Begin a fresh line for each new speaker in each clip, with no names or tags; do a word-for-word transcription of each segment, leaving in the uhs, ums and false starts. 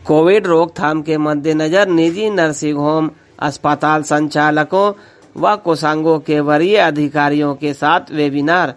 Covid रोकथाम के मद्देनजर निजी नर्सिंग होम अस्पताल संचालकों व कोषांगों के वरीय अधिकारियों के साथ वेबिनार।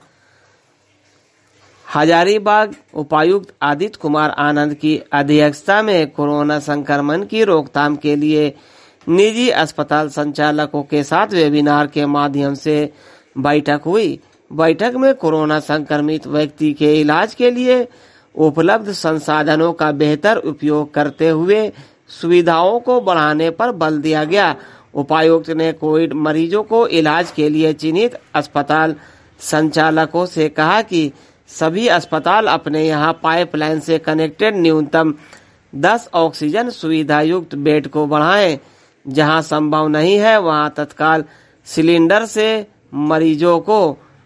हजारीबाग उपायुक्त आदित्य कुमार आनंद की अध्यक्षता में कोरोना संक्रमण की रोकथाम के लिए निजी अस्पताल संचालकों के साथ वेबिनार के माध्यम से बैठक हुई। बैठक में कोरोना संक्रमित व्यक्ति के इलाज के लिए उपलब्ध संसाधनों का बेहतर उपयोग करते हुए सुविधाओं को बढ़ाने पर बल दिया गया। उपायुक्त ने कोविड मरीजों को इलाज के लिए चिन्हित अस्पताल संचालकों से कहा कि सभी अस्पताल अपने यहां पाइपलाइन से कनेक्टेड न्यूनतम दस ऑक्सीजन सुविधा युक्त बेड को बढ़ाएं। जहां संभव नहीं है वहां तत्काल सिलेंडर से मरीजों को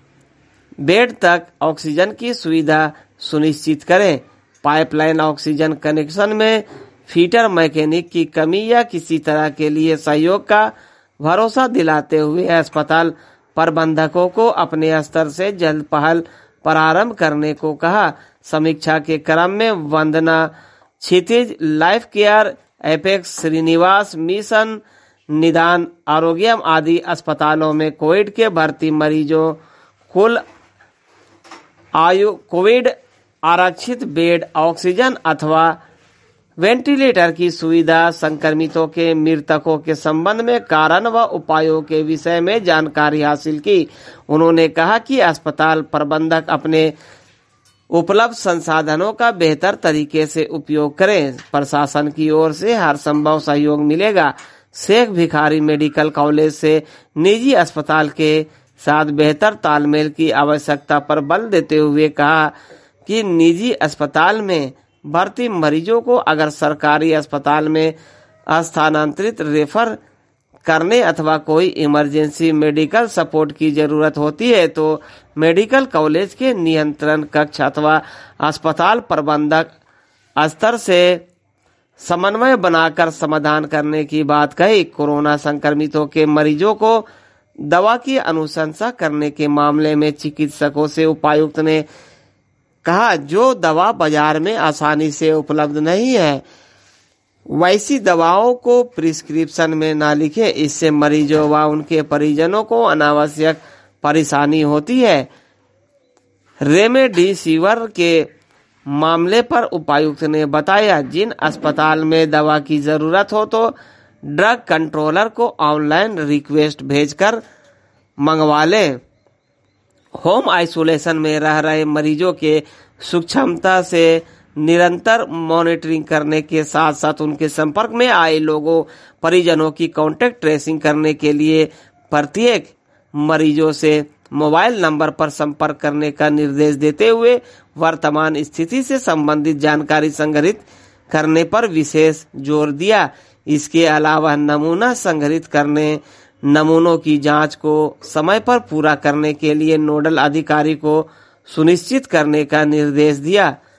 बेड तक ऑक्सीजन की सुविधा सुनिश्चित करें। पाइपलाइन ऑक्सीजन कनेक्शन में फीटर मैकेनिक की कमी या किसी तरह के लिए सहयोग का भरोसा दिलाते हुए अस्पताल प्रबंधकों को अपने स्तर से जल्द पहल प्रारंभ करने को कहा। समीक्षा के क्रम में Vandana Kshitij life care, apex Shrinivas mission, Nidan Arogyam आदि अस्पतालों में कोविड के भर्ती मरीजों कुल आयु कोविड आरक्षित बेड, ऑक्सीजन अथवा वेंटिलेटर की सुविधा, संक्रमितों के मृतकों के संबंध में कारण व उपायों के विषय में जानकारी हासिल की। उन्होंने कहा कि अस्पताल प्रबंधक अपने उपलब्ध संसाधनों का बेहतर तरीके से उपयोग करें। प्रशासन की ओर से हर संभव सहयोग मिलेगा। शेख भिखारी मेडिकल कॉलेज से निजी अस्पताल के साथ बेहतर तालमेल की आवश्यकता पर बल देते हुए कहा कि निजी अस्पताल में भर्ती मरीजों को अगर सरकारी अस्पताल में स्थानांतरित रेफर करने अथवा कोई इमरजेंसी मेडिकल सपोर्ट की जरूरत होती है तो मेडिकल कॉलेज के नियंत्रण कक्ष अथवा अस्पताल प्रबंधक स्तर से समन्वय बनाकर समाधान करने की बात कही। कोरोना संक्रमितों के मरीजों को दवा की अनुशंसा करने के मामले में चिकित्सकों से उपायुक्त ने कहा जो दवा बाजार में आसानी से उपलब्ध नहीं है वैसी दवाओं को प्रिस्क्रिप्शन में ना लिखें। इससे मरीजों व उनके परिजनों को अनावश्यक परेशानी होती है। रेमडेसिविर के मामले पर उपायुक्त ने बताया जिन अस्पताल में दवा की जरूरत हो तो ड्रग कंट्रोलर को ऑनलाइन रिक्वेस्ट भेजकर मंगवा लें। होम आइसोलेशन में रह रहे मरीजों के सूक्ष्मता से निरंतर मॉनिटरिंग करने के साथ साथ उनके संपर्क में आए लोगों परिजनों की कांटेक्ट ट्रेसिंग करने के लिए प्रत्येक मरीजों से मोबाइल नंबर पर संपर्क करने का निर्देश देते हुए वर्तमान स्थिति से संबंधित जानकारी संग्रहित करने पर विशेष जोर दिया। इसके अलावा नमूना संग्रहित करने, नमूनों की जांच को समय पर पूरा करने के लिए नोडल अधिकारी को सुनिश्चित करने का निर्देश दिया।